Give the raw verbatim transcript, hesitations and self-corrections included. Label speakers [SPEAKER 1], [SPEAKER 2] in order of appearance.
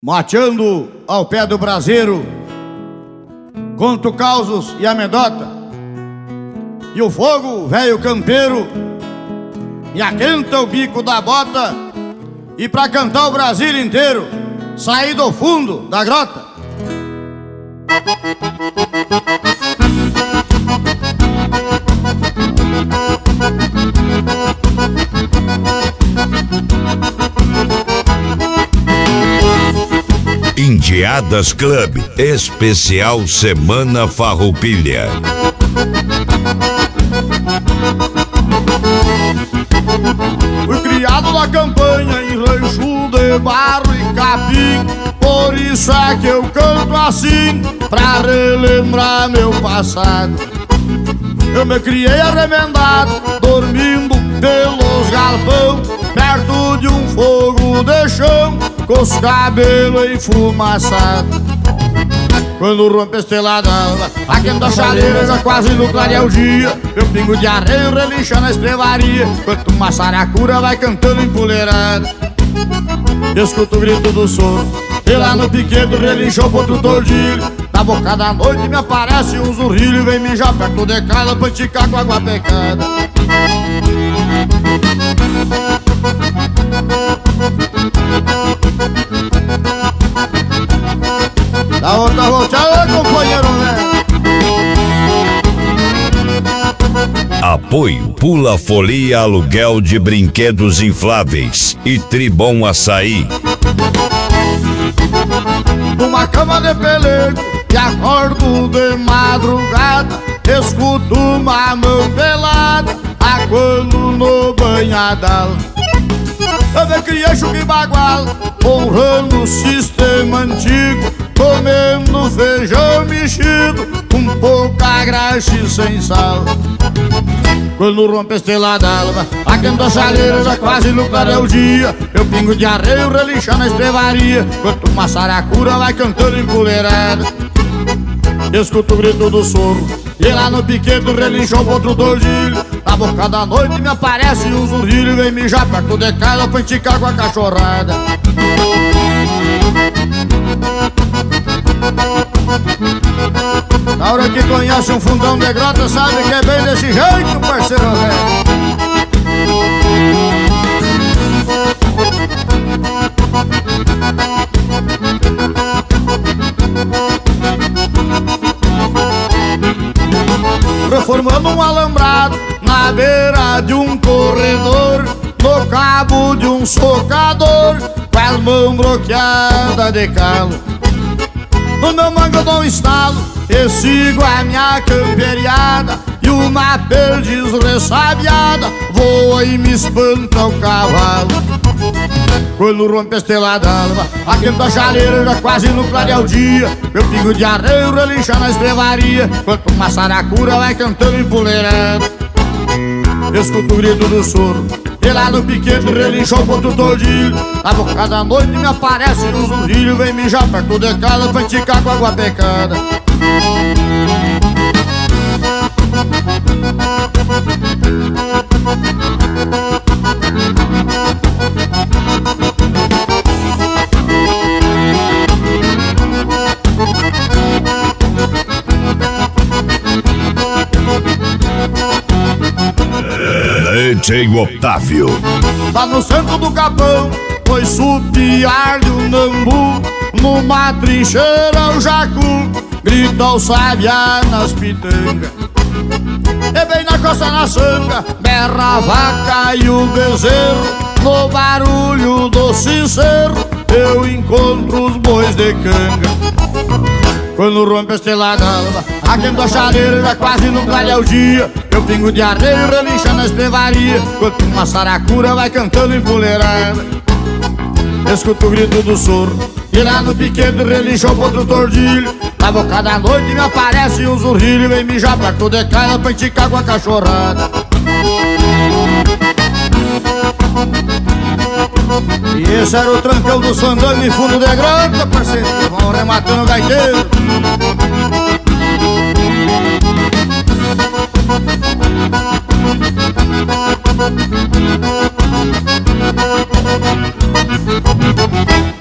[SPEAKER 1] Mateando ao pé do braseiro, conto causos e amedota, e o fogo, velho campeiro, me aquenta o bico da bota, e pra cantar o Brasil inteiro, saí do fundo da grota.
[SPEAKER 2] Indiadas Club, especial Semana Farroupilha.
[SPEAKER 1] Fui criado na campanha em rancho de barro e capim, por isso é que eu canto assim, pra relembrar meu passado. Eu me criei arremendado, dormindo pelos galpão, perto de um fogo de chão, com os cabelos enfumaçados. Quando rompe a estrela d'alva, aquenta a chaleira, já quase no clarear o dia, meu pingo de arreio relincha na estrevaria, enquanto uma saracura vai cantando empoleirada. Escuto o grito do sono, e lá no piquedo relinchou pro outro tordilho. Na boca da noite me aparece um zurrilho, vem mijar perto de casa pra esticar com água pecada. Da outra volteada, companheiro, né?
[SPEAKER 2] Apoio Pula Folia Aluguel de Brinquedos Infláveis e Tribom Açaí.
[SPEAKER 1] Numa cama de pelego e acordo de madrugada, escuto uma mão pelada aguando no banhadal. Eu me criei chuca e bagual, honrando o sistema antigo, comendo feijão mexido com pouca graxa e sem sal. Quando rompe a estrela d'alva, aquenta a chaleira, já quase no clarear o dia, eu pingo de arreio relincha na estrevaria, enquanto uma saracura vai cantando empoleirada. Escuto o grito do soro, e lá no piquedo relinchou pro outro tordilho. Na boca da noite me aparece um zurrilho, vem mijar perto de casa pra esticar com a cachorrada. Na hora que conhece um fundão de grota, sabe que é bem desse jeito, parceiro velho. Reformando um alambrado na beira de um corredor, no cabo de um socador, com as mãos bloqueadas de calo. No meu mango eu dou um estalo e sigo a minha camperiada, e uma perdiz ressabiada voa e me espanta o cavalo. Quando rompe a estrela d'alva, aquenta a chaleira, já quase no clarear o dia, meu pingo de arreio relincha na estrevaria, enquanto uma saracura vai cantando empoleirada. Escuto o grito do soro, e lá no piquete relinchou pro outro tordilho. Na boca da noite me aparece um zurrilho, vem mijar perto de casa pra esticar com água pecada.
[SPEAKER 2] D J Otávio.
[SPEAKER 1] Lá no centro do capão foi supiar-lhe o nambu, numa trincheira o jacu grita o sabiá nas pitangas. E bem na costa na sanga berra a vaca e o bezerro, no barulho do sincero eu encontro os bois de canga. Quando rompe a estrela d'alva, aquenta a chaleira, já quase no clarear o dia, meu pingo de arreio relincha na estrevaria, enquanto uma saracura vai cantando empoleirada. Escuto o grito do soro, e lá no piquete relinchou pro outro tordilho. Na boca da noite me aparece um zurrilho, vem mijar perto de casa pra esticar com a cachorrada. E esse era o trancão do Sandano em fundo de grota, parceiro, vão rematando o gaiteiro.
[SPEAKER 3] Thank you.